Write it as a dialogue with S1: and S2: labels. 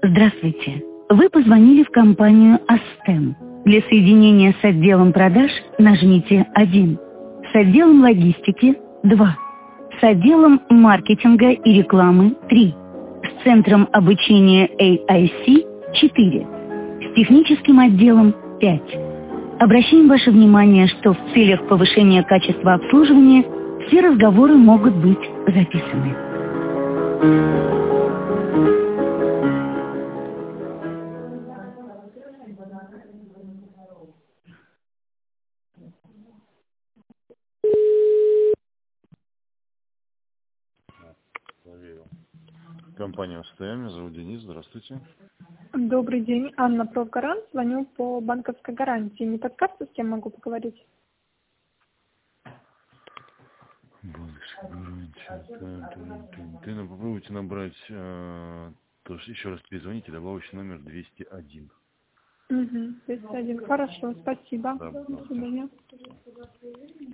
S1: Здравствуйте. Вы позвонили в компанию Астем. Для соединения с отделом продаж нажмите 1. С отделом логистики 2. С отделом маркетинга и рекламы 3. С центром обучения AIC 4. С техническим отделом 5. Обращаем ваше внимание, что в целях повышения качества обслуживания все разговоры могут быть записаны.
S2: Проверил. Компания СТМ, меня зовут Денис, здравствуйте.
S3: Добрый день, Анна Профгарант, звоню по банковской гарантии. Не подскажете, с кем могу поговорить?
S2: Банковская гарантия. Попробуйте набрать, еще раз перезвоните, добавочный номер 201.
S3: 201. Хорошо, спасибо.
S2: Да,
S3: До свидания.